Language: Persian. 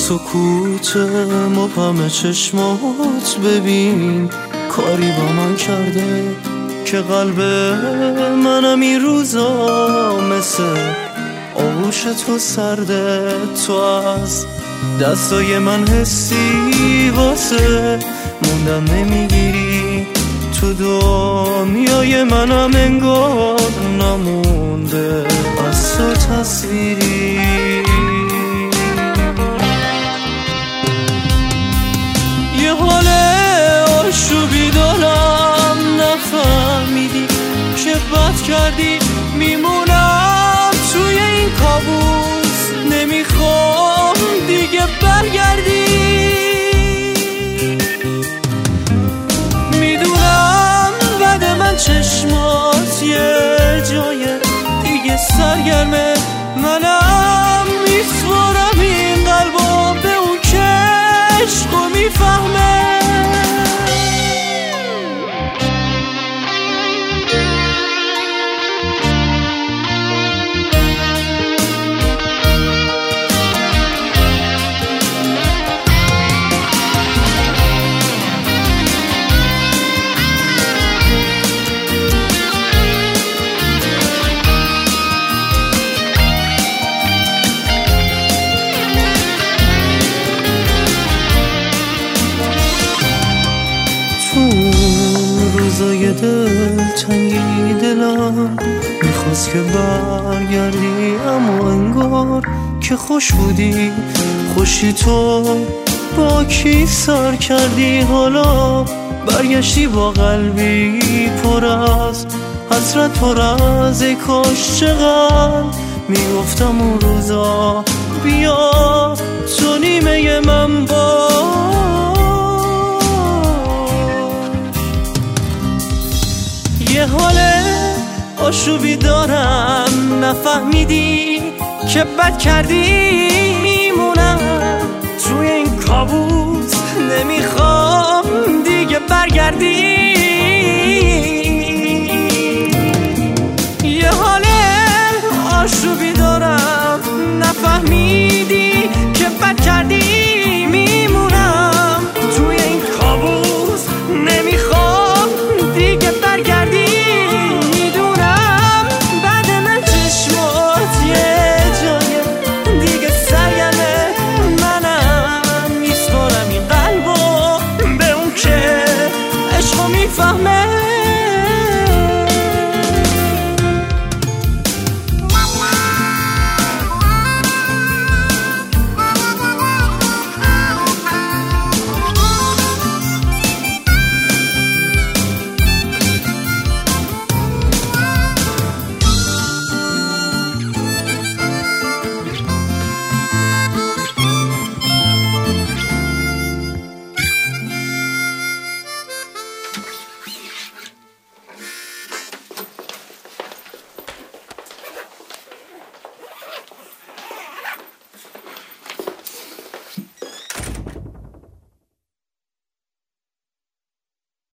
سکوت مبهم چشمات ببین کاری با من کرده که قلب منم این روزا مثل آغوش تو سرده. تو از دستای من حسی واسه موندن نمیگیری، تو دنیای منم انگار نمونده از تو تصویری. یه حال آشوبی دارم نفهمیدی که بد کردی، میمونم توی این کابوس نمیخوام دیگه برگردی. میدونم بعد من چشمات یه جای دیگه سرگرمه، منم میسپرم این قلبم به اون که عشقو میفهمه. روزای دلتنگی دلم میخواست که برگردی، اما انگار که خوش بودی خوشی تو با کی سر کردی. حالا برگشتی با قلبی پر از حسرت، پر از ای کاش چقدر میگفتم اون روزا بیا تو نیمه من با. یه حال آشوبی دارم نفهمیدی که بد کردی، میمونم توی این کابوس نمیخوام دیگه برگردی.